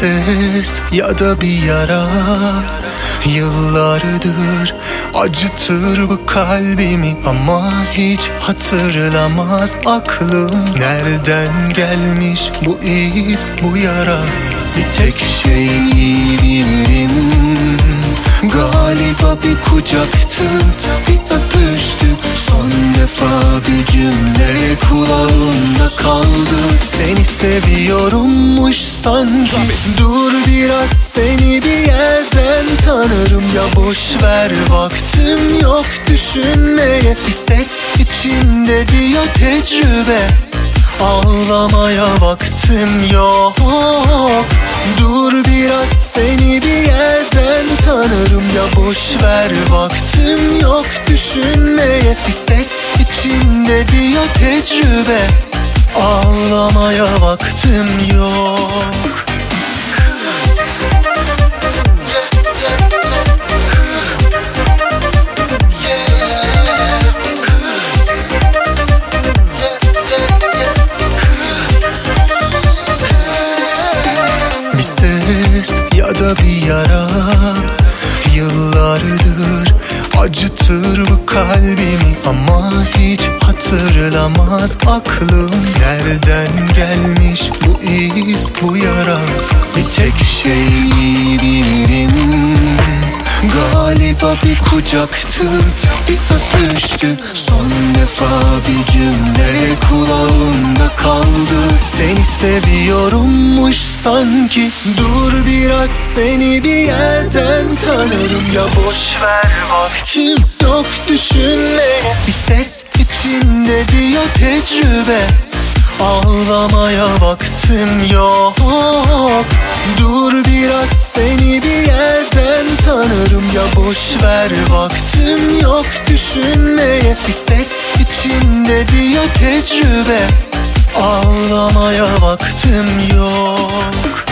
ses ya da bir yara yıllardır acıtır bu kalbimi, ama hiç hatırlamaz aklım nereden gelmiş bu iz, bu yara. Bir tek şeyi bilirim, galiba bir kucaktı, bir öpüştük, son defa bir cümle kulağımda kaldı. Seni seviyorummuş sanki, dur biraz seni bir yerden tanırım. Ya boş ver, vaktim yok düşünmeye, bir ses içimde diyor tecrübe. Ağlamaya vaktim yok, dur biraz seni bir yerden tanırım. Ya boş ver, vaktim yok düşünmeye, bir ses içimde diyor tecrübe. Ağlamaya vaktim yok. Bir ses ya da bir yara yıllardır acıtır bu kalbimi, ama hiç hatırlamaz aklım nereden gelmiş bu iz, bu yara. Bir tek şeyi bilirim, galiba bir kucaktı, bir öpüştü, son defa bir cümle kulağımda kaldı. Seni seviyorummuş sanki, dur biraz seni bir yerden tanırım. Ya boş ver, vaktim yok düşünmeye, bir ses içimde diyor tecrübe. Ağlamaya vaktim yok, dur biraz seni bir yerden tanırım. Ya boş ver, vaktim yok düşünmeye, bir ses içimde diyor tecrübe. Ağlamaya vaktim yok.